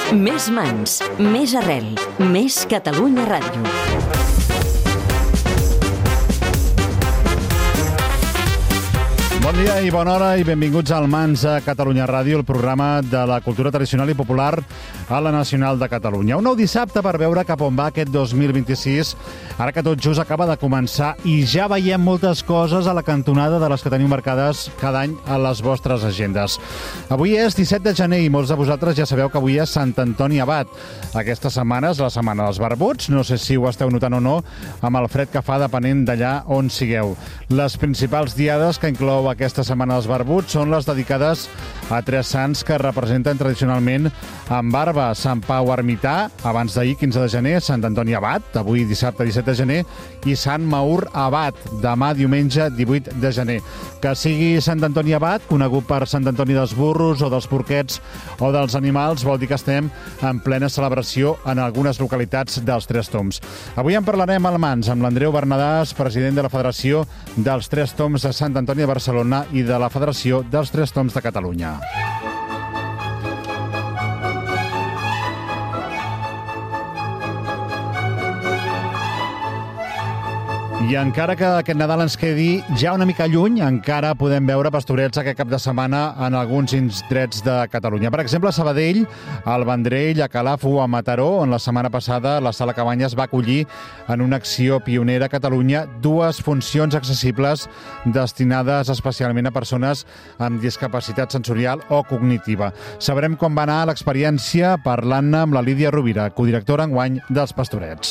Més mans, més arrel, més Catalunya Ràdio. Bon dia i bona hora i benvinguts al Mans a Catalunya Ràdio, el programa de la cultura tradicional i popular a la Nacional de Catalunya. Un nou dissabte per veure cap on va aquest 2026, ara que tot just acaba de començar i ja veiem moltes coses a la cantonada de les que teniu marcades cada any a les vostres agendes. Avui és 17 de gener i molts de vosaltres ja sabeu que avui és Sant Antoni Abat. Aquesta setmana és la setmana dels barbuts, no sé si ho esteu notant o no, amb el fred que fa depenent d'allà on sigueu. Les principals diades que inclou aquesta setmana dels barbuts són les dedicades a tres sants que representen tradicionalment amb barba. Sant Pau Ermità, abans d'ahir, 15 de gener, Sant Antoni Abat, avui dissabte 17 de gener, i Sant Maur Abat, demà diumenge 18 de gener. Que sigui Sant Antoni Abat, conegut per Sant Antoni dels burros o dels porquets o dels animals, vol dir que estem en plena celebració en algunes localitats dels Tres Tombs. Avui en parlarem al Mans amb l'Andreu Bernadàs, president de la Federació dels Tres Tombs de Sant Antoni de Barcelona i de la Federació dels Tres Tombs de Catalunya. I encara que aquest Nadal ens quedi ja una mica lluny, encara podem veure pastorets aquest cap de setmana en alguns indrets de Catalunya. Per exemple, a Sabadell, al Vendrell, a Calaf o a Mataró, on la setmana passada la Sala Cabanyes va acollir en una acció pionera a Catalunya dues funcions accessibles destinades especialment a persones amb discapacitat sensorial o cognitiva. Sabrem com va anar l'experiència parlant-ne amb la Lídia Rovira, codirectora enguany dels Pastorets.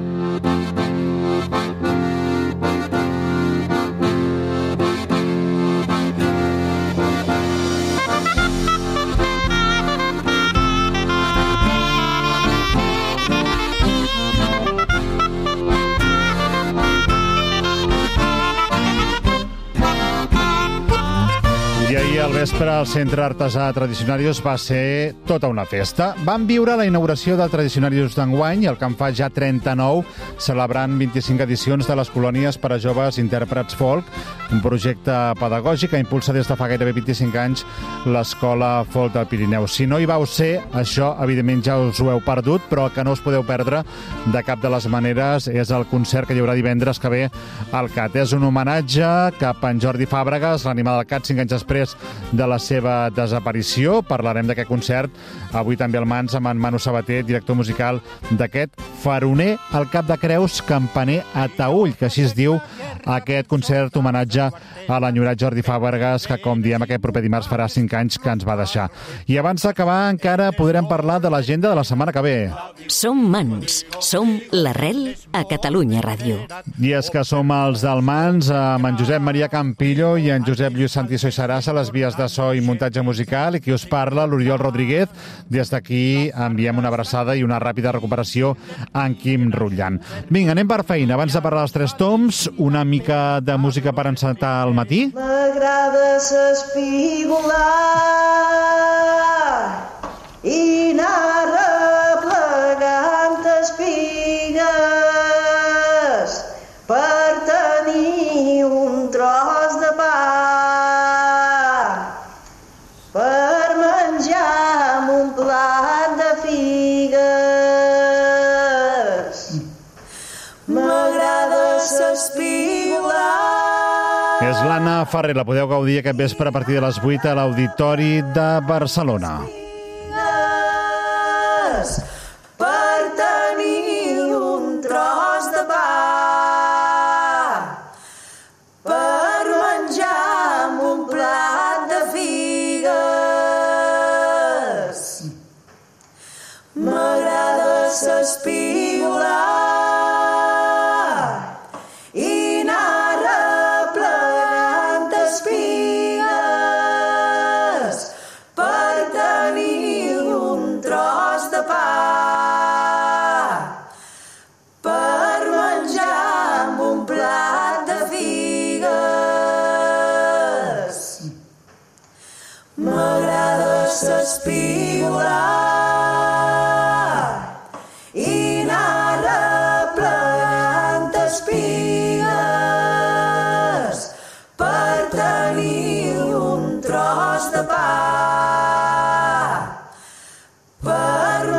Al vespre, al Centre Artesà Tradicionarius va ser tota una festa. Vam viure la inauguració del Tradicionarius d'enguany, el que en fa ja 39, celebrant 25 edicions de les colònies per a joves intèrprets folk, un projecte pedagògic que impulsa des de fa gairebé 25 anys l'Escola Folk del Pirineu. Si no hi vau ser, això evidentment ja us ho heu perdut, però que no us podeu perdre de cap de les maneres és el concert que hi haurà divendres que ve al CAT. És un homenatge cap a en Jordi Fàbregas, l'animal del CAT, 5 anys després de la seva desaparició. Parlarem d'aquest concert avui també al Mans amb en Manu Sabater, director musical d'aquest Faroner al Cap de Creus, campaner a Taüll, que així es diu aquest concert homenatge a l'enyorat Jordi Fàbregas, que, com diem, aquest proper dimarts farà 5 anys que ens va deixar. I abans d'acabar, encara podrem parlar de l'agenda de la setmana que ve. Som Mans, som l'arrel a Catalunya Ràdio. I és que som els del Mans, amb en Josep Maria Campillo i en Josep Lluís Santiso i Sarassa, les vies de so i muntatge musical, i qui us parla, l'Oriol Rodríguez. Des d'aquí enviem una abraçada i una ràpida recuperació a en Quim Rutllant. Vinga, anem per feina. Abans de parlar dels Tres Tombs, una mica de música per encetar el matí. M'agrada s'espigolar i anar replegant espigues per tenir un tros de pa, per menjar amb un plat de figues. M'agrada s'espigolar. És l'Anna Ferrer, la podeu gaudir aquest vespre a partir de les 8 a l'Auditori de Barcelona. Per tenir un tros de pa, per menjar amb un plat de figues. M'agrada s'espigolar i anar replegant espigues per tenir un tros de pa, per menjar amb un plat de figues. M'agrada s'espigolar i anar replegant espigues per tenir un tros de pa, per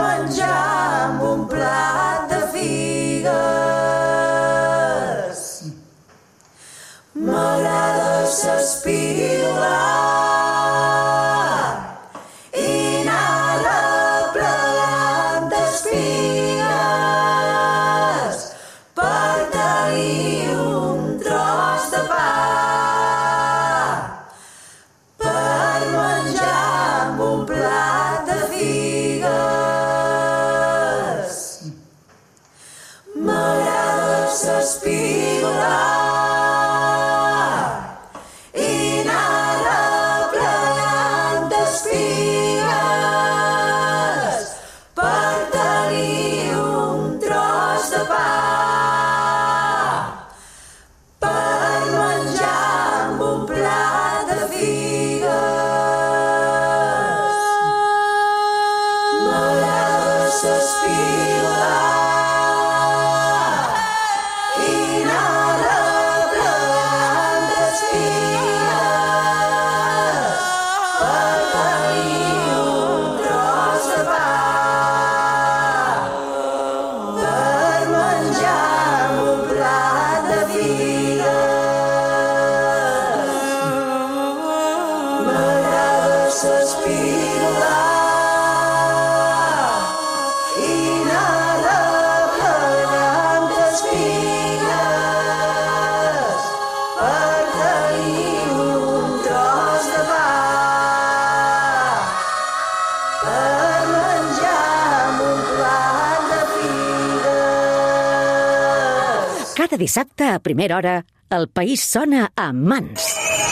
Cada dissabte a primera hora, el país sona a Mans.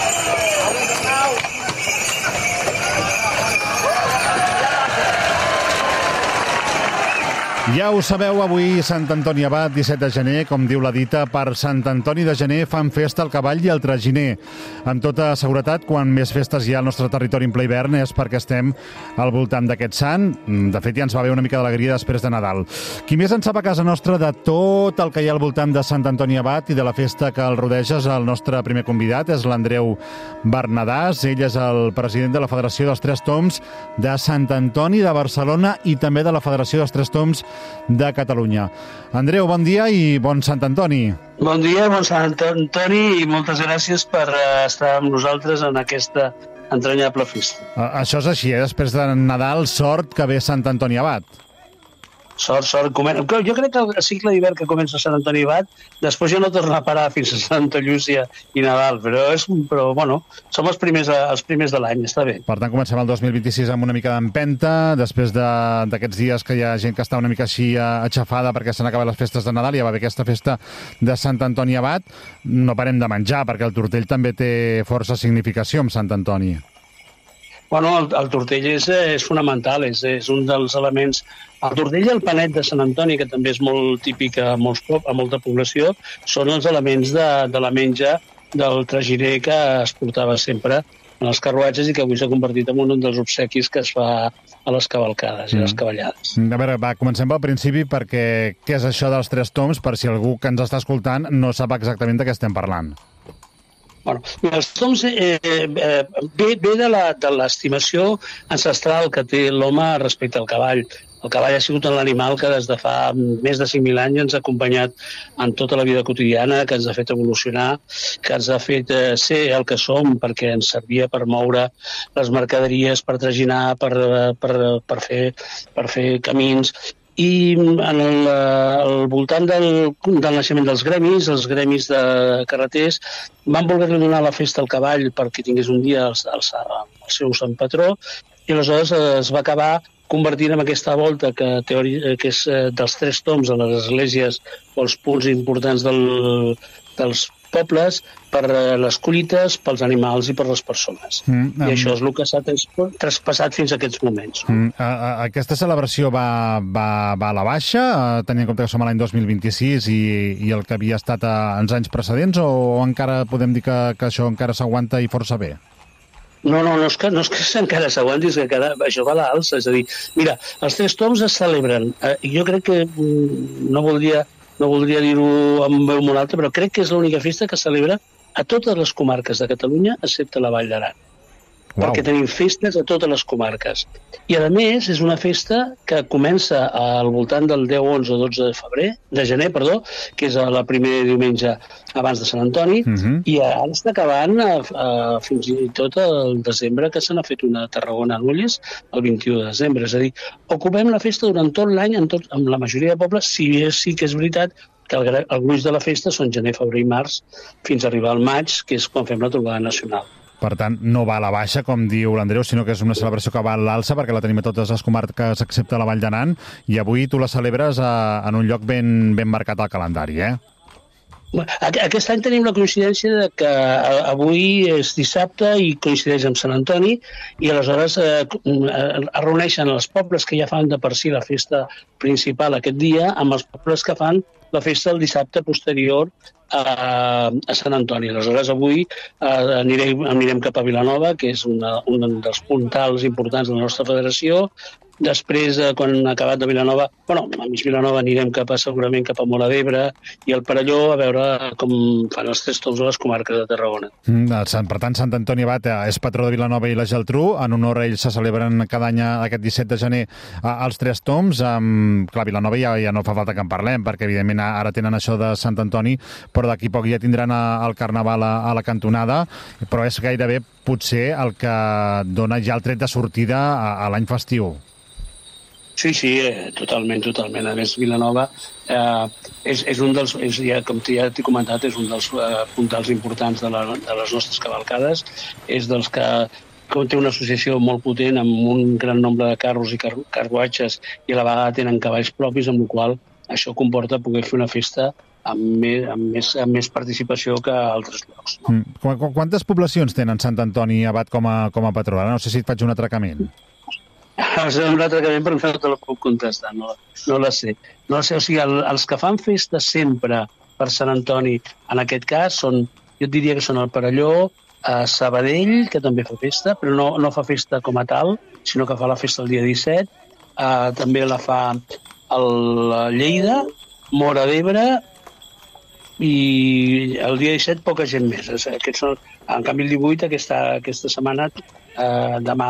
Ja ho sabeu, avui Sant Antoni Abat, 17 de gener, com diu la dita, per Sant Antoni de gener fan festa el cavall i el traginer. Amb tota seguretat, quan més festes hi ha al nostre territori en ple hivern és perquè estem al voltant d'aquest sant. De fet, ja ens va haver una mica d'alegria després de Nadal. Qui més en sap a casa nostra de tot el que hi ha al voltant de Sant Antoni Abat i de la festa que el rodeja és el nostre primer convidat, és l'Andreu Bernadàs. Ell és el president de la Federació dels Tres Tombs de Sant Antoni de Barcelona i també de la Federació dels Tres Tombs de Catalunya. Andreu, bon dia i bon Sant Antoni. Bon dia, bon Sant Antoni i moltes gràcies per estar amb nosaltres en aquesta entranyable festa. Això és així, després de Nadal, sort que ve Sant Antoni Abat. Sort. Jo crec que el cicle d'hivern que comença a Sant Antoni Abat, després ja no torna a parar fins a Santa Llúcia i Nadal, però bueno, som els primers de l'any, està bé. Per tant, comencem el 2026 amb una mica d'empenta, després d'aquests dies que hi ha gent que està una mica així aixafada perquè s'han acabat les festes de Nadal, ja va haver aquesta festa de Sant Antoni Abat. No parem de menjar, perquè el tortell també té força significació amb Sant Antoni. Bueno, el tortell és fonamental, és un dels elements. El tortell i el panet de Sant Antoni, que també és molt típic a molta població, són els elements de la menja del traginer que es portava sempre en els carruatges i que avui s'ha convertit en un dels obsequis que es fa a les cavalcades i les cavallades. A veure, comencem pel principi, perquè què és això dels Tres Tombs, per si algú que ens està escoltant no sap exactament de què estem parlant. Bueno, els tombs ve de l'estimació ancestral que té l'home respecte al cavall. El cavall ha sigut l'animal que des de fa més de 5.000 anys ens ha acompanyat en tota la vida quotidiana, que ens ha fet evolucionar, que ens ha fet ser el que som, perquè ens servia per moure les mercaderies, per traginar, per fer camins. I al voltant del naixement dels gremis, els gremis de carreters, van voler-li donar la festa al cavall perquè tingués un dia el seu sant patró, i aleshores es va acabar convertint en aquesta volta que és dels Tres Tombs a les esglésies o els punts importants dels pobles, per les collites, pels animals i per les persones. I això és el que s'ha traspassat fins a aquests moments. Aquesta celebració va a la baixa, tenint en compte que som a l'any 2026 i el que havia estat en anys precedents, o encara podem dir que això encara s'aguanta i força bé? No és que encara s'aguanti, és que això va a l'alça. És a dir, mira, els Tres Tombs es celebren. Jo crec que no voldria dir-ho amb veu molt alta, però crec que és l'única festa que celebra a totes les comarques de Catalunya, excepte la Vall d'Aran. Wow. Perquè tenim festes a totes les comarques. I, a més, és una festa que comença al voltant del 10, 11 o 12 de gener, que és el primer diumenge abans de Sant Antoni, i ara està acabant fins i tot el desembre, que se n'ha fet una a Tarragona a Nulles, el 21 de desembre. És a dir, ocupem la festa durant tot l'any amb la majoria de pobles, si sí que és veritat que el gruix de la festa són gener, febrer i març, fins a arribar al maig, que és quan fem la trobada nacional. Per tant, no va a la baixa, com diu l'Andreu, sinó que és una celebració que va a l'alça, perquè la tenim a totes les comarques excepte la Vall d'Aran, i avui tu la celebres en un lloc ben marcat al calendari, eh? Aquest any tenim la coincidència de que avui és dissabte i coincideix amb Sant Antoni, i aleshores es reuneixen els pobles que ja fan de per si la festa principal aquest dia amb els pobles que fan la festa el dissabte posterior a Sant Antoni. Aleshores, avui anirem cap a Vilanova, que és un dels puntals importants de la nostra federació, Després, quan ha acabat de Vilanova, a mig Vilanova anirem segurament cap a Móra d'Ebre i al Perelló a veure com fan els Tres Tombs a les comarques de Tarragona. Per tant, Sant Antoni Abat és patró de Vilanova i la Geltrú. En honor a ells se celebren cada any aquest 17 de gener els Tres Tombs. Clar, Vilanova ja no fa falta que en parlem, perquè evidentment ara tenen això de Sant Antoni, però d'aquí poc ja tindran el Carnaval a la cantonada, però és gairebé potser el que dona ja el tret de sortida a l'any festiu. Sí, totalment. A més, Vilanova és un dels, com ja t'he comentat, és un dels puntals importants de les nostres cavalcades. És dels que té una associació molt potent amb un gran nombre de carros i carruatges i a la vegada tenen cavalls propis, amb la qual això comporta poder fer una festa amb més participació que a altres llocs. No? Quantes poblacions tenen Sant Antoni Abat com a patró? Ara no sé si et faig un atracament. Un atracament, però no te la puc contestar, no la sé. O sigui, els que fan festa sempre per Sant Antoni, en aquest cas, jo et diria que són el Perelló, Sabadell, que també fa festa, però no fa festa com a tal, sinó que fa la festa el dia 17, també la fa el Lleida, Móra d'Ebre, i el dia 17 poca gent més. Aquests són, en canvi el 18 aquesta setmana demà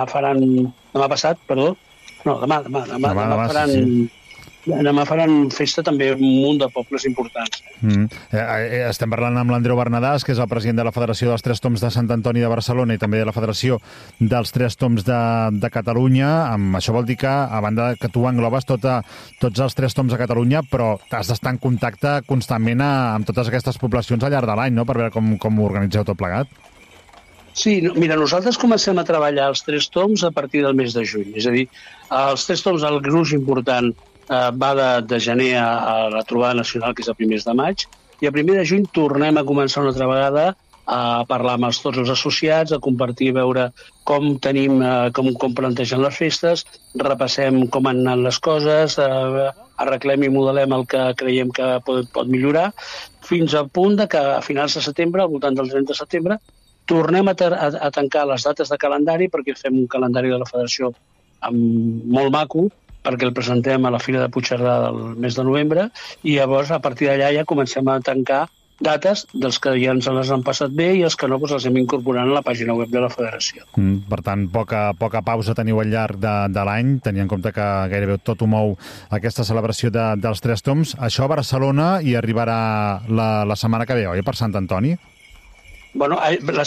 faran festa també un munt de pobles importants. Estem parlant amb l'Andreu Bernadàs, que és el president de la Federació dels Tres Tombs de Sant Antoni de Barcelona i també de la Federació dels Tres Tombs de Catalunya. Això vol dir que, a banda que tu englobes tots els Tres Tombs de Catalunya, però has d'estar en contacte constantment amb totes aquestes poblacions al llarg de l'any, no?, per veure com ho organitzeu tot plegat. Sí, mira, nosaltres comencem a treballar els Tres Tombs a partir del mes de juny. És a dir, els Tres Tombs, el gruix important va de gener a la trobada nacional, que és a primers de maig, i a primer de juny tornem a començar una altra vegada a parlar amb tots els associats, a compartir, a veure com tenim, com plantegen les festes, repassem com han anat les coses, arreglem i modelem el que creiem que pot millorar, fins al punt que a finals de setembre, al voltant del 30 de setembre, tornem a tancar les dates de calendari, perquè fem un calendari de la Federació molt maco, perquè el presentem a la Fira de Puigcerdà del mes de novembre, i llavors a partir d'allà ja comencem a tancar dates dels que ja ens les han passat bé i els que no les hem incorporat a la pàgina web de la Federació. Per tant, poca pausa teniu al llarg de l'any, tenint en compte que gairebé tot ho mou aquesta celebració dels Tres Tombs. Això a Barcelona hi arribarà la setmana que ve, oi, per Sant Antoni? Bueno,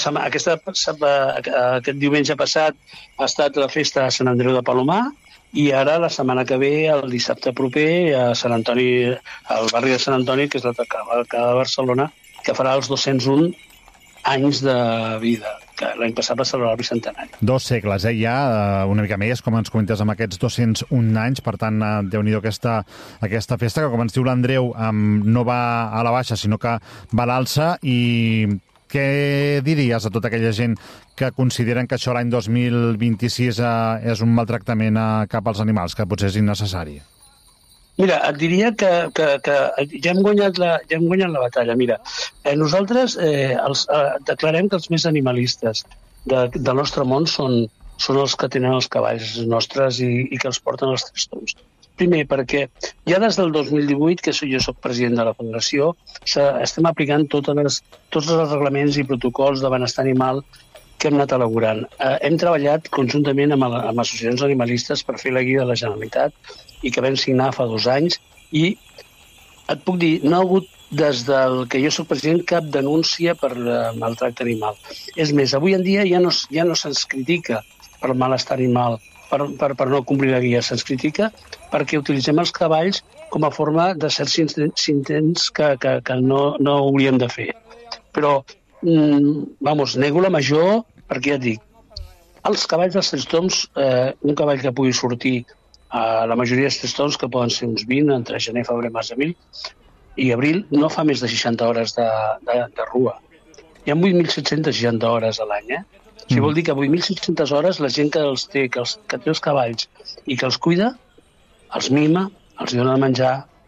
aquest diumenge passat ha estat la festa a Sant Andreu de Palomar, i ara, la setmana que ve, el dissabte proper, a Sant Antoni, al barri de Sant Antoni, que és la cavalcada de Barcelona, que farà els 201 anys de vida, que l'any passat va celebrar el bicentenari. 2 segles, ja, una mica més, com ens comentes, amb aquests 201 anys, per tant, Déu-n'hi-do aquesta festa, que, com ens diu l'Andreu, no va a la baixa, sinó que va a l'alça. I què diries a tota aquella gent que consideren que això l'any 2026 és un maltractament cap als animals, que potser és innecessari? Mira, et diria que ja hem guanyat la batalla. Mira, nosaltres declarem que els més animalistes del nostre món són els que tenen els cavalls nostres i que els porten als Tres Tombs. Primer, perquè ja des del 2018, que jo soc president de la Federació, estem aplicant tots els reglaments i protocols de benestar animal que hem anat elaborant. Hem treballat conjuntament amb associacions animalistes per fer la guia de la Generalitat i que vam signar fa 2 anys, i et puc dir, no ha hagut, des del que jo soc president, cap denúncia per maltracte animal. És més, avui en dia ja no se'ns critica per malestar animal, per no complir la guia, se'ns critica perquè utilitzem els cavalls com a forma de certs intents que no hauríem de fer. Però, nego la major, perquè ja et dic, els cavalls dels Tres Tombs, un cavall que pugui sortir a la majoria dels Tres Tombs, que poden ser uns 20, entre gener, febrer, març, abril i abril, no fa més de 60 hores de rua. Hi ha 8.760 hores a l'any, O sigui, vol dir que 8.600 hores la gent que té els cavalls i que els cuida, els mima, els dona de menjar,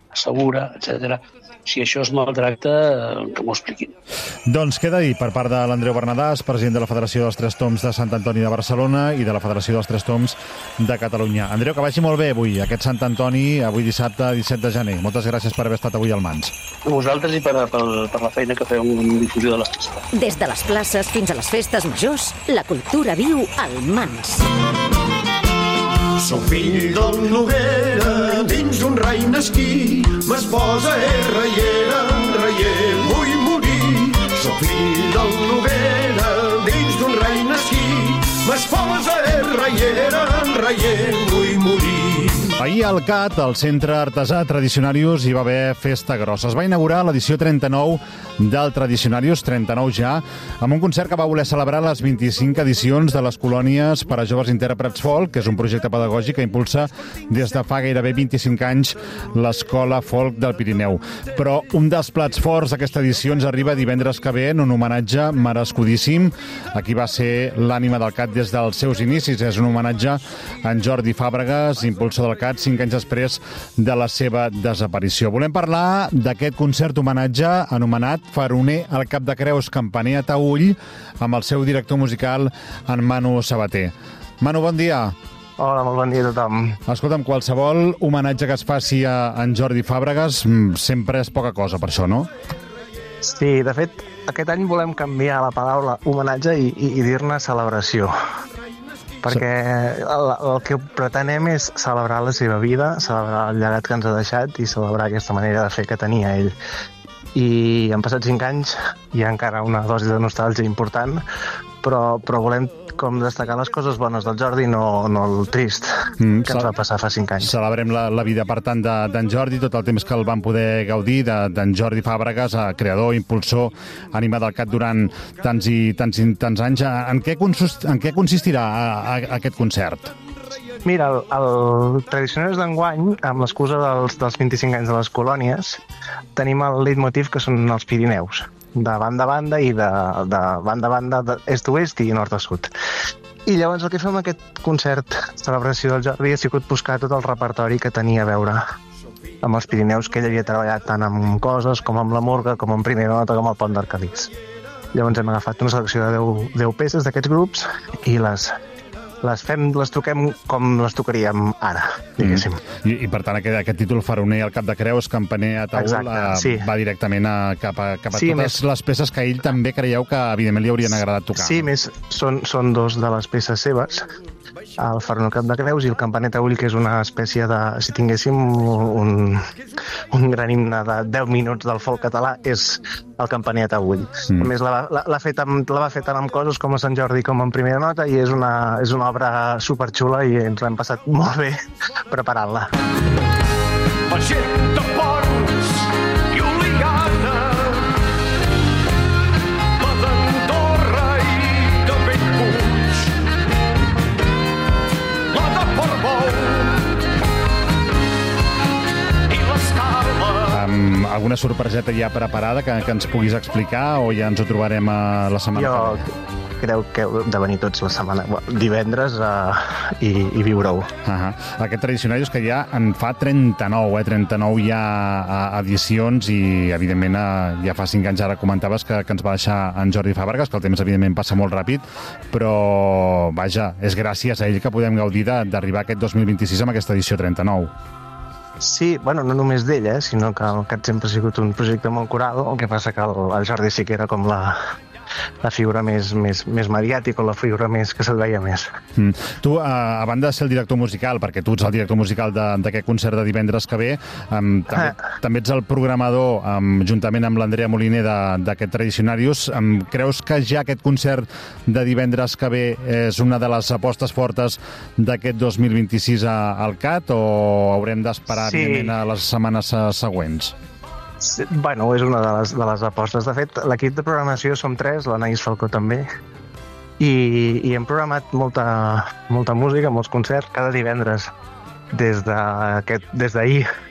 segura, etc. Si això es maltracta, que m'ho expliquin. Doncs queda dit per part de l'Andreu Bernadàs, president de la Federació dels Tres Toms de Sant Antoni de Barcelona i de la Federació dels Tres Toms de Catalunya. Andreu, que vagi molt bé avui, aquest Sant Antoni, avui dissabte 17 de gener. Moltes gràcies per haver estat avui al Mans. A vosaltres i per la feina que feu en difusió de la festa. Des de les places fins a les festes majors, la cultura viu al Mans. Soc fill del Noguera, dins d'un rai nasquí, m'esposa és reiera, reier vull morir. Soc fill del Noguera, dins d'un rai nasquí, m'esposa és reiera, reier vull morir. Ahir al CAT, al Centre Artesà Tradicionarius, hi va haver festa grossa. Es va inaugurar l'edició 39 del Tradicionarius, 39 ja, amb un concert que va voler celebrar les 25 edicions de les colònies per a joves intèrprets folk, que és un projecte pedagògic que impulsa des de fa gairebé 25 anys l'Escola Folk del Pirineu. Però un dels plats forts d'aquesta edició ens arriba divendres que ve en un homenatge merescudíssim. Aquí va ser l'ànima del CAT des dels seus inicis. És un homenatge a en Jordi Fàbregas, impulsor del CAT, 5 anys després de la seva desaparició. Volem parlar d'aquest concert homenatge anomenat Faroner al Cap de Creus, campaner a Taüll, amb el seu director musical, en Manu Sabater. Manu, bon dia. Hola, molt bon dia a tothom. Escolta'm, qualsevol homenatge que es faci a en Jordi Fàbregas sempre és poca cosa per això, no? Sí, de fet, aquest any volem canviar la paraula homenatge i dir-ne celebració. Perquè el que pretenem és celebrar la seva vida, celebrar el llegat que ens ha deixat i celebrar aquesta manera de fer que tenia ell. I han passat 5 anys, hi ha encara una dosi de nostàlgia important, però volem com destacar les coses bones del Jordi, no el trist que ens va passar fa 5 anys. Celebrem la vida, per tant, d'en Jordi, tot el temps que el van poder gaudir, d'en Jordi Fàbregas, creador, impulsor, ànima del CAT durant tants anys. En què consistirà aquest concert? Mira, el Tradicionarius d'enguany, amb l'excusa dels 25 anys de les colònies, tenim el leitmotiv que són els Pirineus, de banda a banda i de banda a banda, d'est a oest i nord a sud. I llavors el que fem aquest concert, celebració del Jordi, ha sigut buscar tot el repertori que tenia a veure amb els Pirineus, que ell havia treballat tant amb Coses, com amb la Murga, com amb Primera Nota, com el Pont d'Arcalís. Llavors hem agafat una selecció de 10 peces d'aquests grups i les toquem com les tocaríem ara, diguéssim. I per tant, aquest títol, Faroner al Cap de Creus, campaner a Taüll, sí, va directament cap a sí, totes les peces que ell també creieu que, evidentment, li haurien agradat tocar. Sí, més són dos de les peces seves, el Faroner al Cap de Creus i el campaner a Taüll, que és una espècie de... Si tinguéssim un gran himne de 10 minuts del folk català, és el campaner a Taüll. A més, la va fer tant amb Coses com a Sant Jordi com en Primera Nota, i és una obra superxula i ens l'hem passat molt bé preparant-la. La gent de Pons i Oliana, la d'Andorra i de Bellpuig, la de Portbou i l'Escala. Alguna sorpreseta ja preparada que ens puguis explicar o ja ens ho trobarem la setmana que ve? Creu que heu de venir tots la setmana, divendres, i viure-ho. Aquest Tradicionarius que ja en fa 39, 39 ja edicions i, evidentment, ja fa 5 anys, ara comentaves que ens va deixar en Jordi Fàbregas, que el temps, evidentment, passa molt ràpid, però, vaja, és gràcies a ell que podem gaudir d'arribar aquest 2026 amb aquesta edició 39. Sí, bueno, no només d'ell, sinó que el CAT sempre ha sigut un projecte molt coral, el que passa que el Jordi sí que era com la figura més mediàtica o la figura més que se'l veia més. Tu, a banda de ser el director musical, perquè tu ets el director musical d'aquest concert de divendres que ve, també ets el programador, juntament amb l'Andrea Moliner, d'aquest Tradicionarius. Creus que ja aquest concert de divendres que ve és una de les apostes fortes d'aquest 2026 al CAT, o haurem d'esperar a les setmanes següents? Bueno, és una de les apostes. De fet, l'equip de programació som 3, l'Anaïs Falcó també, i hem programat molta música, molts concerts, cada divendres des d'ahir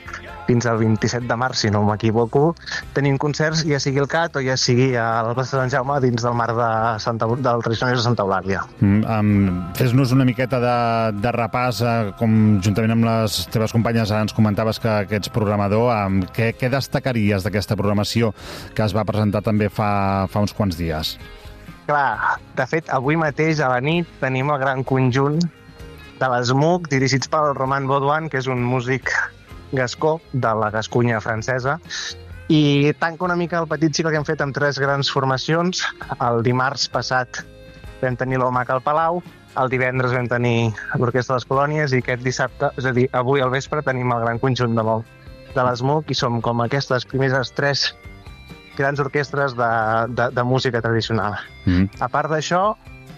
fins al 27 de març, si no m'equivoco, tenim concerts, ja sigui al CAT o ja sigui a la plaça de Sant Jaume dins del marc del Tradicionaris de Santa Eulàlia. Fes-nos una miqueta de repàs, com juntament amb les teves companyes ens comentaves que ets programador, què destacaries d'aquesta programació que es va presentar també fa uns quants dies? Clar, de fet, avui mateix a la nit tenim el gran conjunt de l'ESMUC, dirigits pel Roman Baudouin, que és un músic gascó de la Gascunya francesa, i tanca una mica el petit cicle que hem fet amb 3 grans formacions. El dimarts passat vam tenir l'OMAC al Palau, el divendres vam tenir l'Orquestra de les Colònies i aquest dissabte, és a dir, avui al vespre tenim el gran conjunt de l'ESMUC i som com aquestes primeres 3 grans orquestres de música tradicional. A part d'això,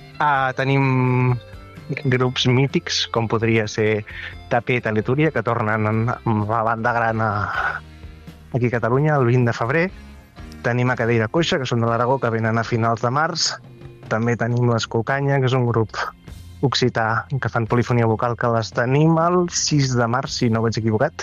tenim grups mítics, com podria ser Tapé i Teletúria, que tornen amb la banda gran aquí a Catalunya el 20 de febrer. Tenim a Cadeira Coixa, que són de l'Aragó, que venen a finals de març. També tenim les Colcanya, que és un grup occità que fan polifonia vocal, que les tenim el 6 de març, si no vaig equivocat.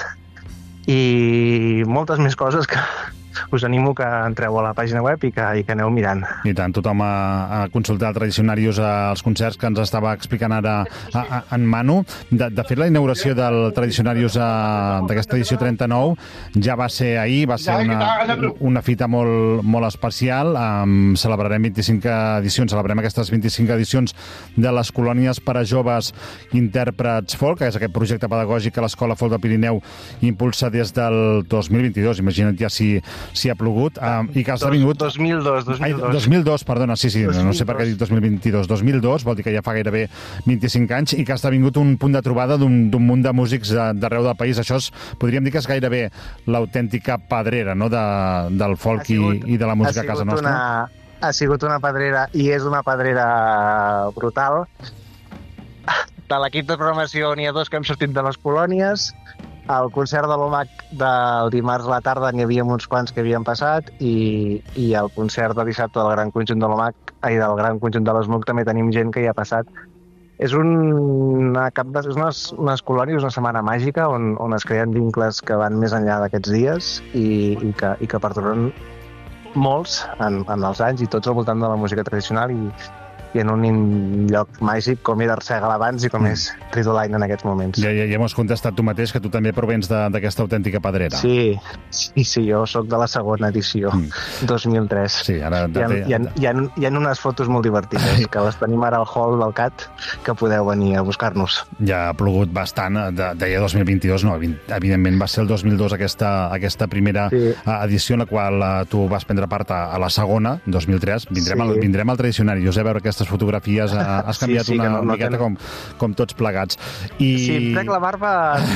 I moltes més coses que us animo que entreu a la pàgina web i que aneu mirant. I tant, tothom a consultar el Tradicionarius als concerts que ens estava explicant ara en Manu. De fet, la inauguració del Tradicionarius d'aquesta edició 39 ja va ser ahir, va ser una fita molt especial. Celebrarem 25 edicions, celebrem aquestes 25 edicions de les colònies per a joves intèrprets folk, que és aquest projecte pedagògic que l'Escola Folk del Pirineu impulsa des del 2022. Imagina't ja si ha plogut, i que has vingut... 2002, perdona, sí, 2002. No sé per què he dit 2022. 2002, vol dir que ja fa gairebé 25 anys, i que has vingut un punt de trobada d'un munt de músics d'arreu del país. Això podríem dir que és gairebé l'autèntica pedrera, no?, del folk i de la música a casa nostra. Ha sigut una pedrera, i és una pedrera brutal. De l'equip de programació n'hi ha 2 que hem sortit de les colònies. Al concert de l'OMAC del dimarts a la tarda n'hi havia uns quants que havien passat i al concert de dissabte del gran conjunt de l'OMAC del gran conjunt de l'ESMUC també tenim gent que hi ha passat. És unes colònies, una setmana màgica on es creen vincles que van més enllà d'aquests dies i que perduren molts en els anys i tots al voltant de la música tradicional i en un lloc màgic com era Arsèguel abans i com és Tridolain en aquests moments. Ja m'ho has contestat tu mateix, que tu també provens d'aquesta autèntica pedrera. Sí, jo sóc de la segona edició, 2003. Sí, ara... Hi ha unes fotos molt divertides, que les tenim ara al hall del CAT, que podeu venir a buscar-nos. Ja ha plogut bastant, deia 2022, no, evidentment va ser el 2002 aquesta primera edició en la qual tu vas prendre part a la segona, 2003. Vindrem al Tradicionari, jo sé veure aquestes fotografies, has canviat una miqueta com tots plegats. Sí, em trec la barba...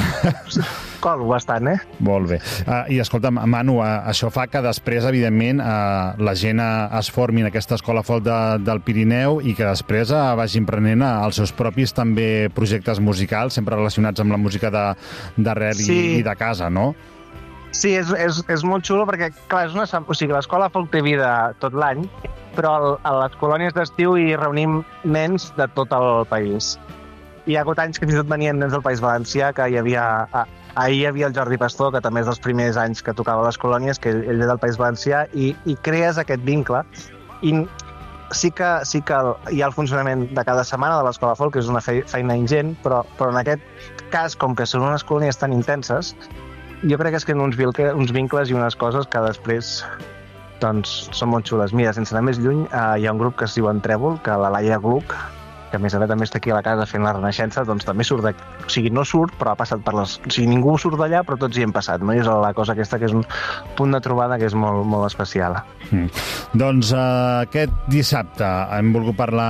Colo bastant, Molt bé. I escolta'm, Manu, això fa que després, evidentment, la gent es formi en aquesta escola folk del Pirineu i que després vagin prenent els seus propis també projectes musicals, sempre relacionats amb la música d'arrel i de casa, no? Sí, és molt xulo perquè, clar, l'escola folk té vida tot l'any, però a les colònies d'estiu hi reunim nens de tot el país. Hi ha hagut anys que fins i tot venien nens del País Valencià, que ahir hi havia el Jordi Pastor, que també és dels primers anys que tocava a les colònies, que ell ve del País Valencià, i crees aquest vincle. I sí que hi ha el funcionament de cada setmana de l'escola folk, que és una feina ingent, però en aquest cas, com que són unes colònies tan intenses, jo crec que és que uns vincles i unes coses que després doncs són molt xules. Mira, sense anar més lluny, hi ha un grup que es diu Trèvol, que la Laia Gluck, que a més a més també està aquí a la casa fent la Renaixença, doncs també surt d'aquí. O sigui, no surt, però ha passat per les... O sigui, ningú surt d'allà, però tots hi hem passat, no? I és la cosa aquesta que és un punt de trobada que és molt, molt especial. Doncs aquest dissabte hem volgut parlar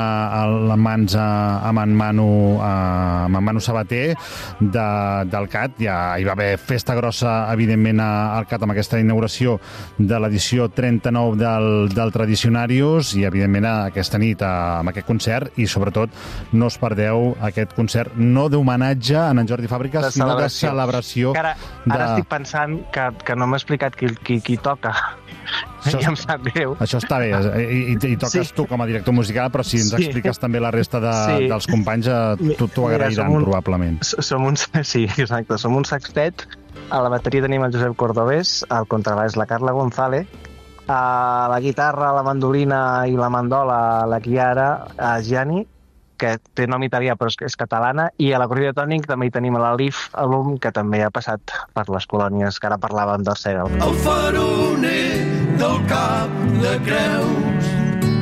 amb en Manu Sabater del CAT. Ja hi va haver festa grossa, evidentment, al CAT amb aquesta inauguració de l'edició 39 del Tradicionarius i, evidentment, aquesta nit amb aquest concert i, sobretot, no us perdeu aquest concert, no d'homenatge a en Jordi Fàbregas, sinó de celebració. Ara estic pensant que no m'ha explicat qui toca. I em sap greu. Això està bé, i toques tu com a director musical, però si ens expliques també la resta dels companys, t'ho agrairan, probablement. Sí, exacte, som un sextet A la bateria tenim el Josep Cordobés, al contrabaix la Carla González, a la guitarra, la mandolina i la mandola la Chiara Gianni, que té nom italià però és catalana, i a l'acordió tònic també hi tenim l'Alif Alum, que també ha passat per les colònies, que ara parlàvem d'Orsegel. El faroner del Cap de Creus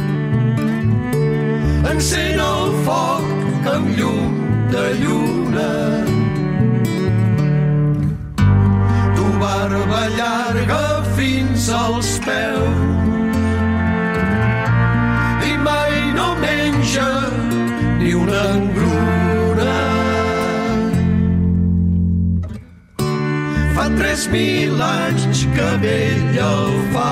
encén el foc amb llum de lluna. Tu barba llarga fins als peus i mai no menja ni una engruna. Fa 3.000 anys que ell el fa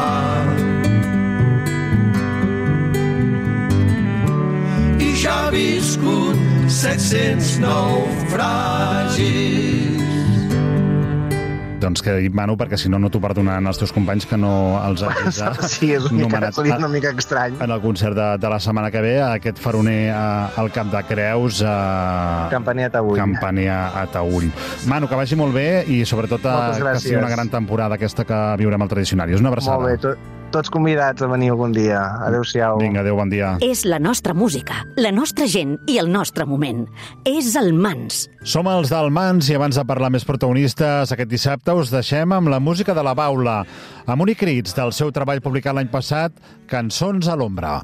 i ja ha viscut 700 naufragis. Doncs que dit, Manu, perquè si no, no t'ho perdonaran els teus companys que no els hagis Sí, és una mica estrany. En el concert de la setmana que ve, aquest faroner al Cap de Creus. Campanya a Taüll. Campanya a Taüll. Manu, que vagi molt bé i sobretot que sigui una gran temporada aquesta que viurem al Tradicionari. És una abraçada. Molt bé, tots convidats a venir algun dia. Adéu-siau. Vinga, adéu, bon dia. És la nostra música, la nostra gent i el nostre moment. És el Mans. Som els del Mans i abans de parlar més protagonistes aquest dissabte us deixem amb la música de la Baula, amb Únic Crits del seu treball publicat l'any passat, Cançons a l'ombra.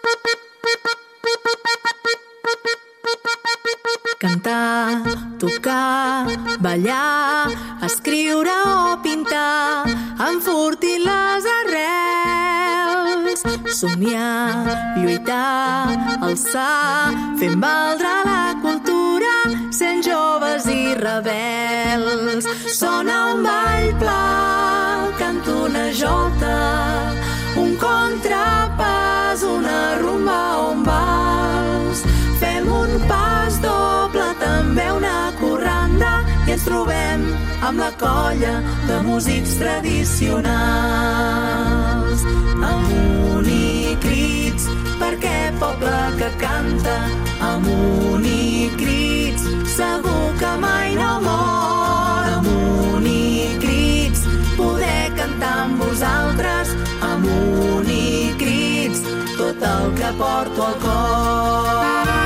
Cantar, tocar, ballar, escriure o pintar, enfortir les arrels, somiar, lluitar, alçar, fent valdre la cultura, sent joves i rebels. Sona un ball pla, canto una jota, un contrapàs, una rumba o un vals. Fem un pas doble, també una corranda, i ens trobem amb la colla de músics tradicionals. Amb Únic Crits, perquè poble que canta, amb Únic Crits, segur que mai no mor. Amb Únic Crits, poder cantar amb vosaltres, amb Únic Crits, tot el que porto al cor.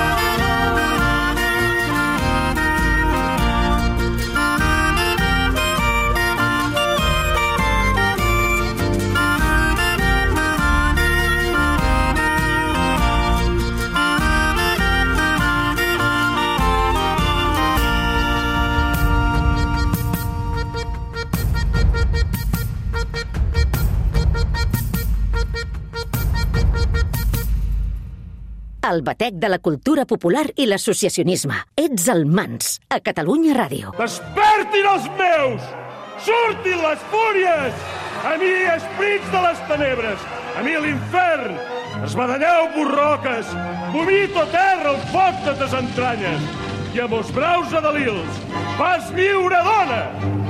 El batec de la cultura popular i l'associacionisme. Ets el Mans, a Catalunya Ràdio. Despertin els meus! Surtin les fúries! A mi, esprits de les tenebres! A mi, l'infern! Esbadalleu borroques! Vomito a terra el foc de tes entranyes! I amb els braus adalils, fas viure dona!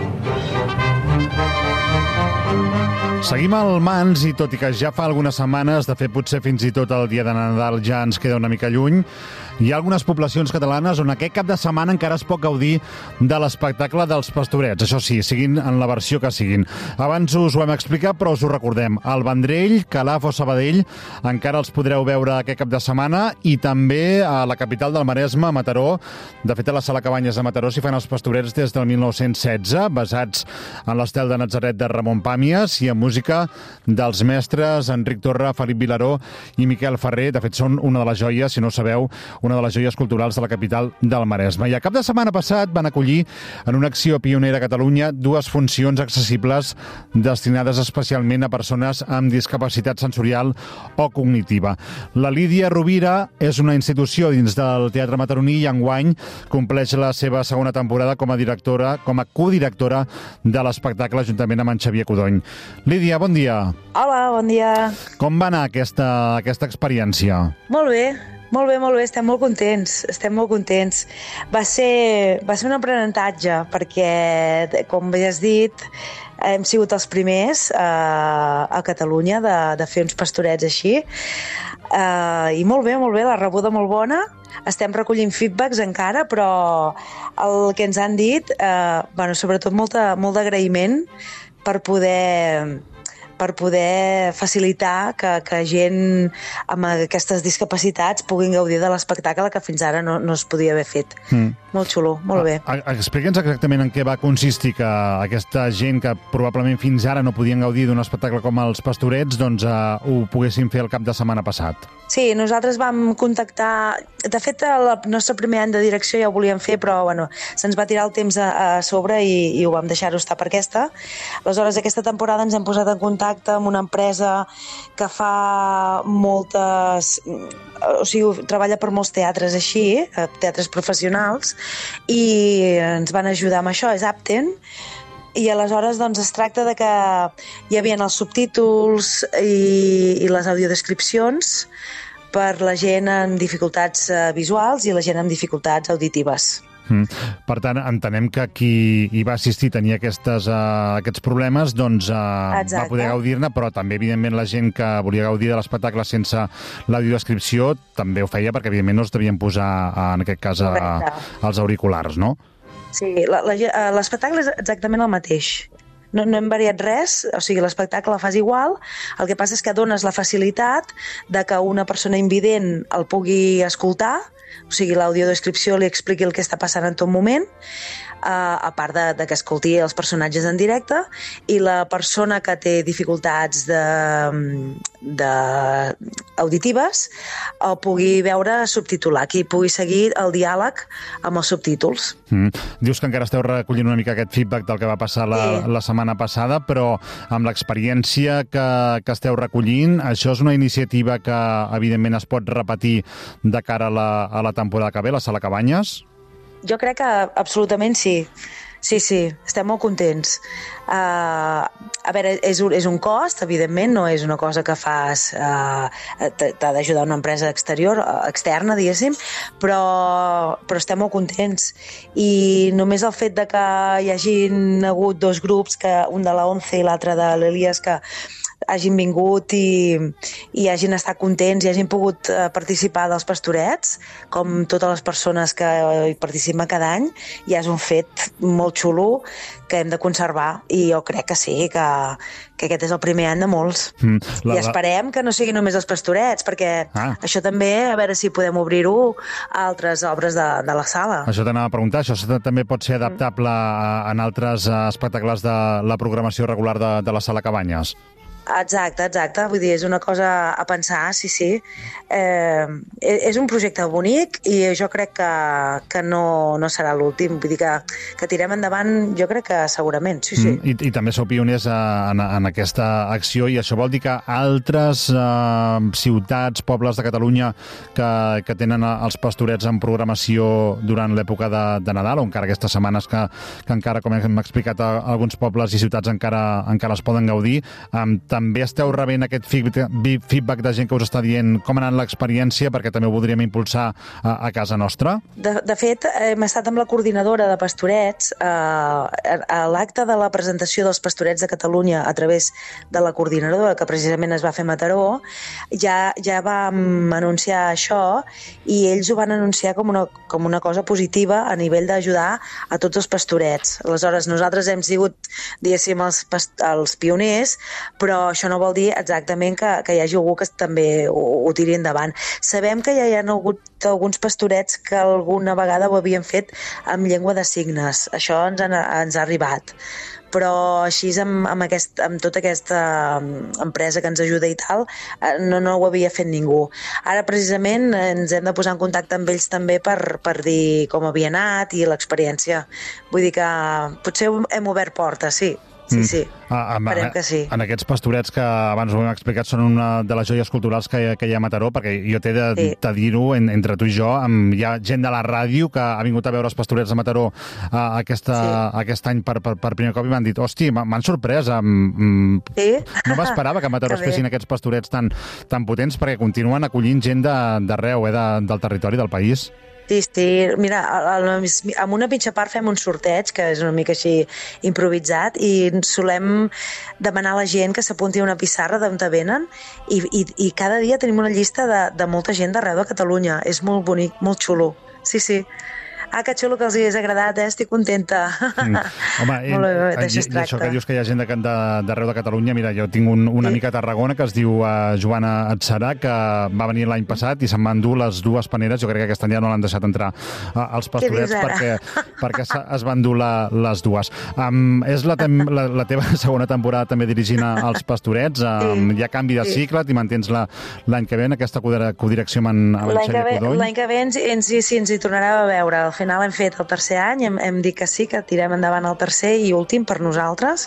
Seguim al Mans i tot i que ja fa algunes setmanes, de fet potser fins i tot el dia de Nadal ja ens queda una mica lluny, hi ha algunes poblacions catalanes on aquest cap de setmana encara es pot gaudir de l'espectacle dels Pastorets. Això sí, siguin en la versió que siguin. Abans us ho hem explicat, però us ho recordem. Al Vendrell, Calaf o Sabadell encara els podreu veure aquest cap de setmana i també a la capital del Maresme, a Mataró. De fet, a la Sala Cabanyes de Mataró s'hi fan els Pastorets des del 1916, basats en l'estel de Natzaret de Ramon Pàmies i en música dels mestres Enric Torra, Felip Vilaró i Miquel Ferrer. De fet, són una de les joies, si no ho sabeu, una de les joies culturals de la capital del Maresme. I a cap de setmana passat van acollir en una acció pionera a Catalunya dues funcions accessibles destinades especialment a persones amb discapacitat sensorial o cognitiva. La Lídia Rovira és una institució dins del Teatre Mataroní i enguany compleix la seva segona temporada com a codirectora de l'espectacle juntament amb en Xavier Codony. Lídia, bon dia. Hola, bon dia. Com va anar aquesta experiència? Molt bé, estem molt contents, Va ser un aprenentatge, perquè, com ja has dit, hem sigut els primers a Catalunya de fer uns pastorets així, i molt bé, la rebuda molt bona, estem recollint feedbacks encara, però el que ens han dit, sobretot molt d'agraïment per poder facilitar que gent amb aquestes discapacitats puguin gaudir de l'espectacle que fins ara no es podia haver fet. Molt xulo, molt bé. Explica'ns exactament en què va consistir que aquesta gent que probablement fins ara no podien gaudir d'un espectacle com els Pastorets doncs ho poguessin fer el cap de setmana passat. Sí, nosaltres vam contactar... De fet, el nostre primer any de direcció ja ho volíem fer, però se'ns va tirar el temps a sobre i ho vam deixar-ho estar per aquesta. Aleshores, aquesta temporada ens hem posat en contacte amb una empresa que fa moltes... O sigui, treballa per molts teatres així, teatres professionals, i ens van ajudar amb això, és Apten, i aleshores doncs, es tracta de que hi havia els subtítols i les audiodescripcions per la gent amb dificultats visuals i la gent amb dificultats auditives. Per tant, entenem que qui hi va assistir tenia aquests problemes, doncs va poder gaudir-ne, però també, evidentment, la gent que volia gaudir de l'espectacle sense l'audiodescripció també ho feia perquè, evidentment, no es devien posar, en aquest cas, els auriculars, no? Sí, l'espectacle és exactament el mateix. No hem variat res, o sigui, l'espectacle la fas igual, el que passa és que dones la facilitat de que una persona invident el pugui escoltar, o sigui, l'audiodescripció li expliqui el que està passant en tot moment, a part de que escolti els personatges en directe, i la persona que té dificultats auditives el pugui veure subtitular, que pugui seguir el diàleg amb els subtítols. Dius que encara esteu recollint una mica aquest feedback del que va passar la setmana passada, però amb l'experiència que esteu recollint, això és una iniciativa que, evidentment, es pot repetir de cara a la temporada que ve, la Sala Cabanyes? Jo crec que absolutament sí. Sí, estem molt contents. A veure, és un cost, evidentment, no és una cosa que fas... T'ha d'ajudar una empresa externa, diguéssim, però estem molt contents. I només el fet de que hi hagin hagut dos grups, un de la ONCE i l'altre de l'Elias, que hagin vingut i hagin estat contents i hagin pogut participar dels Pastorets, com totes les persones que hi participen cada any, ja és un fet molt xulo que hem de conservar, i jo crec que sí, que aquest és el primer any de molts. I esperem que no sigui només els Pastorets, perquè això també, a veure si podem obrir-ho a altres obres de la sala. Això t'anava a preguntar, això també pot ser adaptable en altres espectacles de la programació regular de la Sala Cabanyes? Exacte, vull dir, és una cosa a pensar, sí. És un projecte bonic i jo crec que no serà l'últim, vull dir que tirem endavant, jo crec que segurament, sí. I també sou pioners en aquesta acció, i això vol dir que altres ciutats, pobles de Catalunya que tenen els Pastorets en programació durant l'època de Nadal, o encara aquestes setmanes que encara, com hem explicat, alguns pobles i ciutats encara es poden gaudir, també esteu rebent aquest feedback de gent que us està dient com ha anat l'experiència, perquè també ho voldríem impulsar a casa nostra? De fet, hem estat amb la coordinadora de Pastorets a l'acte de la presentació dels Pastorets de Catalunya a través de la coordinadora, que precisament es va fer a Mataró. Ja vam anunciar això i ells ho van anunciar com una cosa positiva a nivell d'ajudar a tots els Pastorets. Aleshores, nosaltres hem sigut, diguéssim, els pioners, però això no vol dir exactament que hi hagi algú que també ho tiri endavant. Sabem que ja hi ha hagut alguns Pastorets que alguna vegada ho havien fet amb llengua de signes. Això ens ha arribat. Però així amb tota aquesta empresa que ens ajuda i tal, no ho havia fet ningú. Ara precisament ens hem de posar en contacte amb ells també per dir com havia anat i l'experiència. Vull dir que potser hem obert portes, sí. Sí. Esperem que sí. En aquests Pastorets que abans ho hem explicat són una de les joies culturals que hi ha a Mataró, perquè jo t'he de dir-ho entre tu i jo, hi ha gent de la ràdio que ha vingut a veure els Pastorets de Mataró aquest any per primer cop i m'han dit, hosti, m'han sorprès. No m'esperava que a Mataró es fessin aquests Pastorets tan potents, perquè continuen acollint gent d'arreu del territori del país. Sí. Mira, amb una mitja part fem un sorteig, que és una mica així improvisat, i solem demanar a la gent que s'apunti a una pissarra d'on venen, i cada dia tenim una llista de molta gent d'arreu de Catalunya. És molt bonic, molt xulo. Sí. Que xulo que els hagués agradat, estic contenta. Home, Molt bé, i d'això es això que tracta. dius que hi ha gent d'arreu de Catalunya, mira, jo tinc una amica a Tarragona que es diu Joana Atzarà, que va venir l'any passat i se'n van dur les dues paneres. Jo crec que aquest any ja no l'han deixat entrar als pastorets perquè es van dur les dues. És la teva segona temporada també dirigint als pastorets. Hi ha canvi de cicle, t'hi mantens l'any que ve en aquesta codirecció amb en Xavier Codony? L'any que ve ens hi tornarà a veure. Al final hem fet el tercer any, hem dit que sí, que tirem endavant el tercer i últim per nosaltres.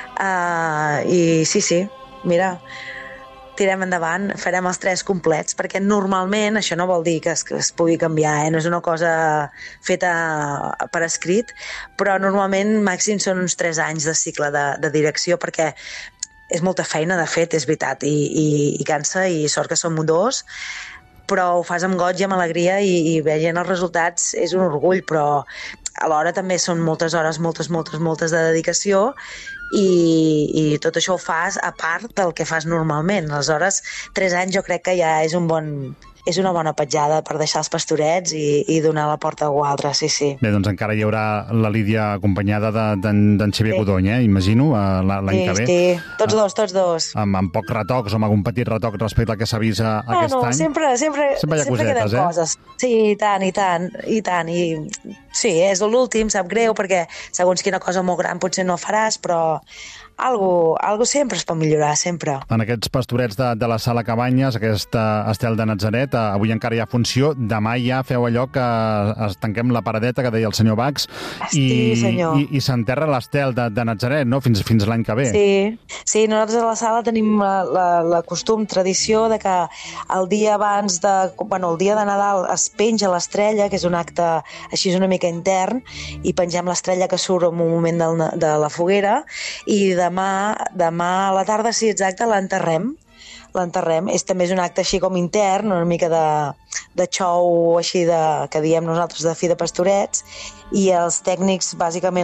I sí, mira, tirem endavant, farem els 3 complets, perquè normalment això no vol dir que es pugui canviar, no és una cosa feta per escrit, però normalment màxim són uns 3 anys de cicle de direcció, perquè és molta feina, de fet, és veritat, i cansa, i sort que som 2, però ho fas amb goig i amb alegria, i veient els resultats és un orgull, però alhora també són moltes hores, moltes de dedicació, i tot això ho fas a part del que fas normalment. Aleshores, 3 anys jo crec que ja és una bona petjada per deixar els pastorets i donar la porta a algú altre, sí. Bé, doncs encara hi haurà la Lídia acompanyada d'en Xavier Codony, imagino, l'any que ve. Sí, tots dos. Amb pocs retocs o amb algun petit retoc respecte al que s'ha vist aquest any. Sempre hi ha cosetes, queden coses. Sí, i tant. I sí, és l'últim, sap greu, perquè segons quina cosa molt gran potser no faràs, però algo sempre es pot millorar, sempre. En aquests pastorets de la Sala Cabanyes, aquest estel de Natzaret, avui encara hi ha funció, demà ja feu allò que es tanquem la paradeta que deia el senyor Bax, sí, senyor. I s'enterra l'estel de Natzaret, no?, fins l'any que ve. Sí, nosaltres a la sala tenim la costum, tradició, de que el dia abans el dia de Nadal es penja l'estrella, que és un acte així una mica intern, i pengem l'estrella que surt en un moment de la foguera, i demà a la tarda, sí, exacte, l'enterrem. També és un acte així com intern, una mica de show així que diem nosaltres de fi de pastorets, i els tècnics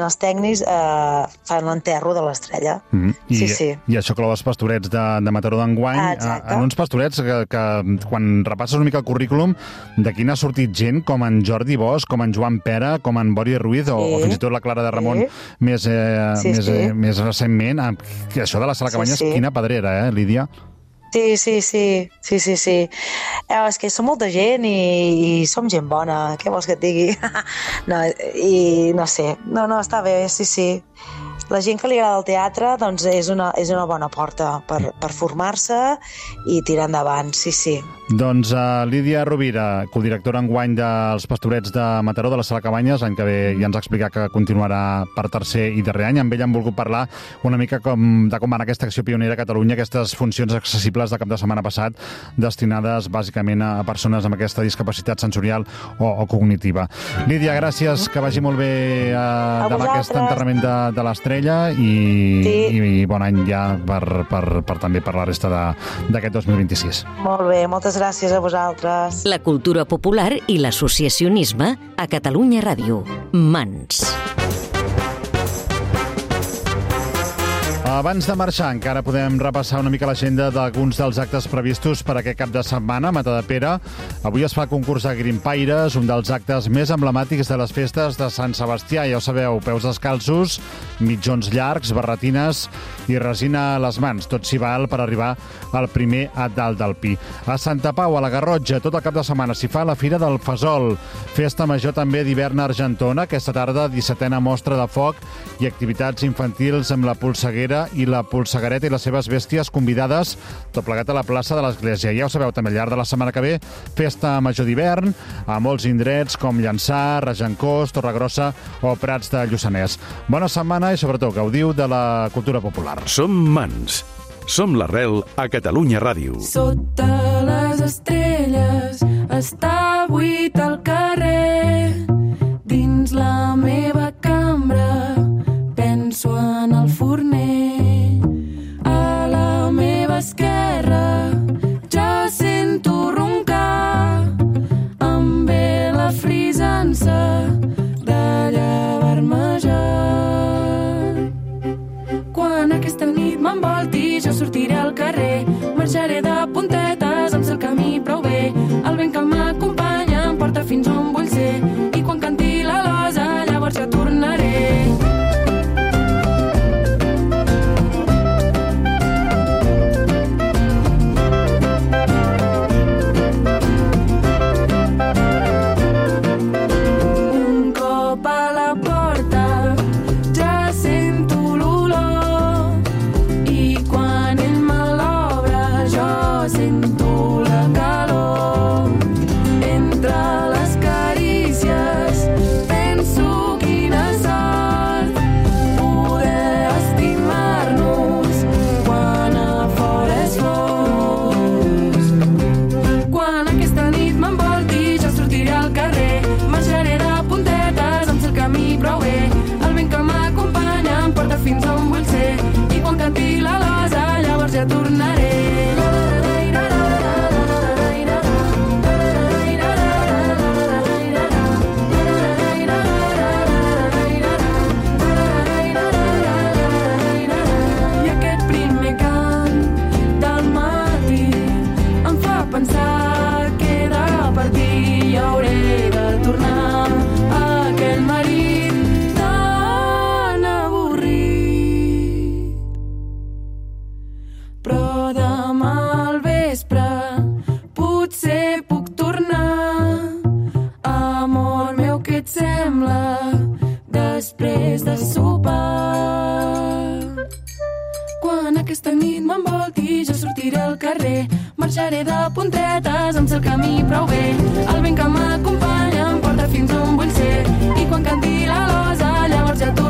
fan l'enterro de l'estrella. Sí. I això clou els pastorets de Mataró d'enguany. En uns pastorets que quan repasses una mica el currículum, d'aquí n'ha sortit gent com en Jordi Bosch, com en Joan Pera, com en Bori Ruiz, o fins i tot la Clara de Ramon més recentment. Això de la Sala Cabanyes, quina pedrera, Lídia? Sí. És que som molta gent i som gent bona, què vols que et digui? No sé, està bé, sí. La gent que li agrada el teatre, doncs és una bona porta per formar-se i tirar endavant, sí. Doncs Lídia Rovira, codirectora enguany dels Pastorets de Mataró, de la Sala Cabanyes, l'any que ve ja ens ha explicat que continuarà per tercer i darrer any. Amb ella hem volgut parlar una mica de com va anar aquesta acció pionera a Catalunya, aquestes funcions accessibles de cap de setmana passat, destinades bàsicament a persones amb aquesta discapacitat sensorial o cognitiva. Lídia, gràcies, que vagi molt bé demà aquest enterrament de l'estrella i bon any ja també per la resta d'aquest 2026. Molt bé, moltes gràcies a vosaltres. La cultura popular i l'associacionisme a Catalunya Ràdio. Mans. Abans de marxar, encara podem repassar una mica l'agenda d'alguns dels actes previstos per aquest cap de setmana a Matadepera. Avui es fa el concurs de grimpaires, un dels actes més emblemàtics de les festes de Sant Sebastià. Ja ho sabeu, peus descalços, mitjons llargs, barretines i resina a les mans. Tot s'hi val per arribar al primer a dalt del pi. A Santa Pau, a la Garrotxa, tot el cap de setmana s'hi fa la Fira del Fesol. Festa major també d'hivern a Argentona. Aquesta tarda, 17a mostra de foc i activitats infantils amb la polseguera i la polsegareta i les seves bèsties convidades, tot plegat a la plaça de l'Església. Ja ho sabeu, també al llarg de la setmana que ve, festa major d'hivern a molts indrets com Llançà, Regencós, Torregrossa o Prats de Lluçanès. Bona setmana i sobretot gaudiu de la cultura popular. Som Mans. Som l'arrel a Catalunya Ràdio. Sota les estrelles està buit el carrer. Dins la meva cambra penso en el forner. A la meva esquerra ja sento roncar. Em ve la frisa després de sopar. Quan aquesta nit m'envolti jo sortiré al carrer, marxaré de puntetes, em sé el camí prou bé. El vent que m'acompanya em porta fins on vull ser, i quan canti l'alosa llavors ja tu